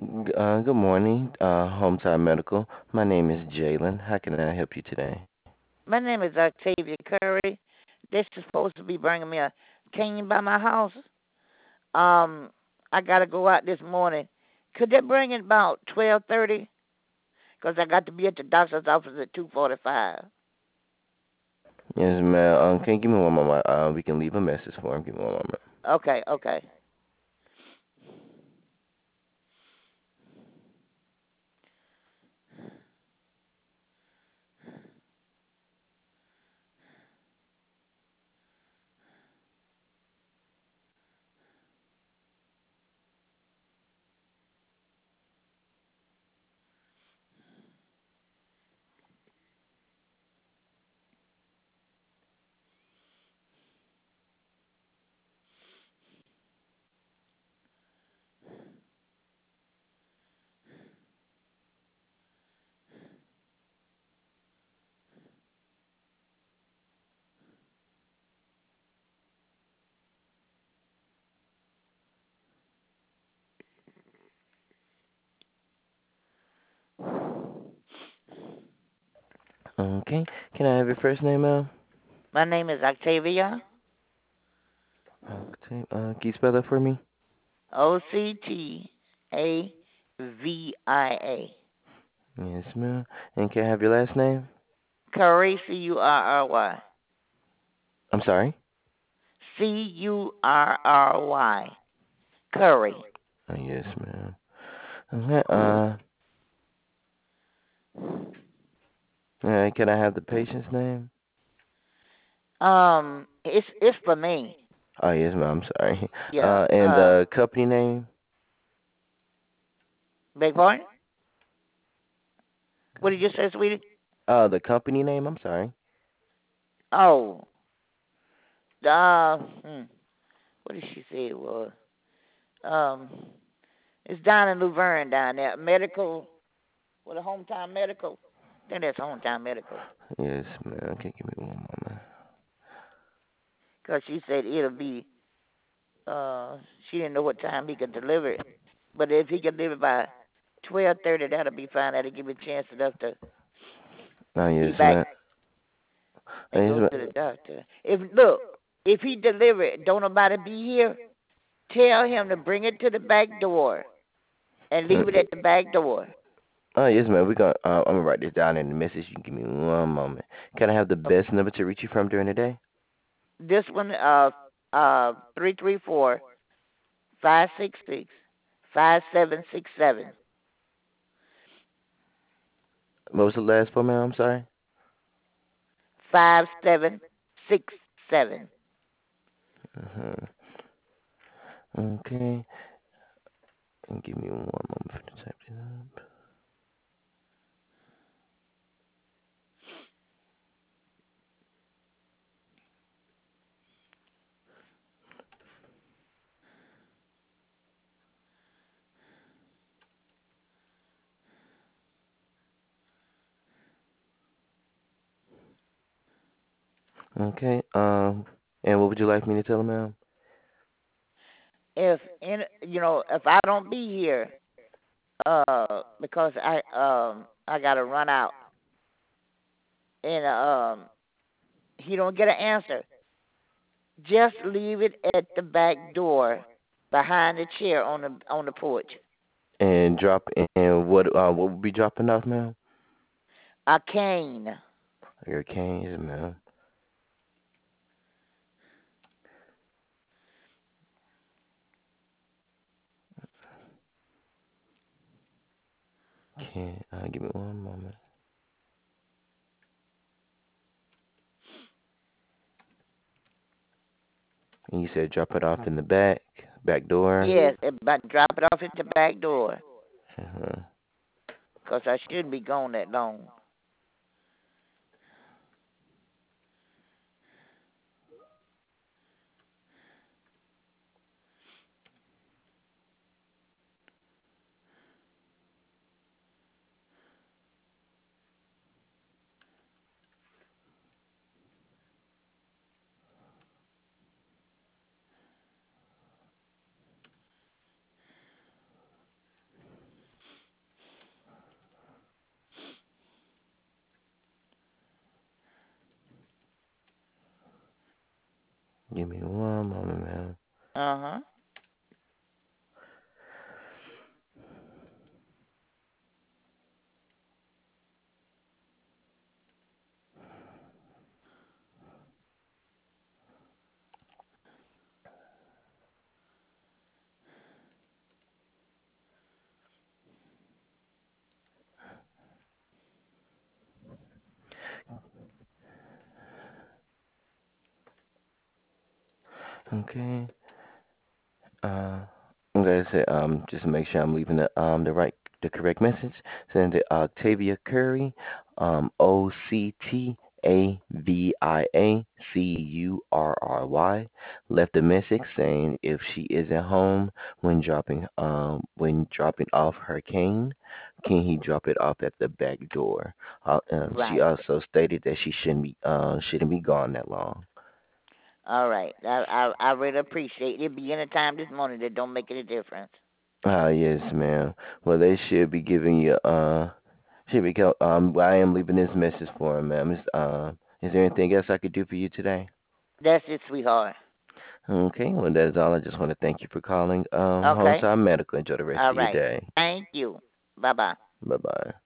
Good morning, Homeside Medical. My name is Jalen. How can I help you today? My name is Octavia Curry. This is supposed to be bringing me a cane by my house. Um, I gotta go out this morning. Could they bring it about 12:30? Cause I got to be at the doctor's office at 2:45. Yes, ma'am. Can you give me one moment? We can leave a message for him. Give me one moment. Okay, okay. Okay. Can I have your first name, ma'am? My name is Octavia. Okay. Can you spell that for me? Octavia. Yes, ma'am. And can I have your last name? Curry, Curry. I'm sorry. Curry. Curry. Yes, ma'am. Okay. Can I have the patient's name? It's for me. Oh, yes, ma'am. I'm sorry. Yeah. And the company name? Beg pardon? What did you say, sweetie? The company name. I'm sorry. Oh, hmm. What did she say it was? Um, it's down in Luverne down there. Medical, what a hometown medical. I think that's hometown medical. Yes, ma'am. Okay, give me one moment. Cause she said it'll be. Uh, she didn't know what time he could deliver it, but if he could deliver it by 12:30, that'll be fine. That'll give me a chance enough to Oh, be yes, back ma'am. and Yes, go ma'am. to the doctor. If he deliver it, don't nobody be here. Tell him to bring it to the back door and leave it at the back door. Oh, yes, ma'am. I'm gonna write this down in the message. You can give me one moment. Can I have the Okay. best number to reach you from during the day? This one, 334-566-5767. What was the last four, ma'am? I'm sorry. 5767. Uh-huh. Okay. And give me one moment for the type this up. Okay. And what would you like me to tell him, ma'am? If I don't be here, because I gotta run out and he don't get an answer, just leave it at the back door behind the chair on the porch. And drop and what would be dropping off, ma'am? A cane. Your cane, yes, ma'am. Okay. Give me one moment. And you said drop it off in the back door. Yes, but drop it off at the back door, Uh-huh. 'cause I shouldn't be gone that long. Give me one moment, ma'am. Uh-huh. Okay. Uh, I'm gonna say just to make sure I'm leaving the correct message. Send it Octavia Curry, Octavia left a message saying if she isn't home when dropping off her cane, can he drop it off at the back door? She Right. also stated that she shouldn't be gone that long. All right. I really appreciate it. Be any time this morning that don't make any difference. Ah, yes, ma'am. Well, they should be giving you should be well, I am leaving this message for him, ma'am. Is there anything else I could do for you today? That's it, sweetheart. Okay, well that's all. I just want to thank you for calling Okay. Homeside Medical. Enjoy the rest All of your right. day. Thank you. Bye bye. Bye bye.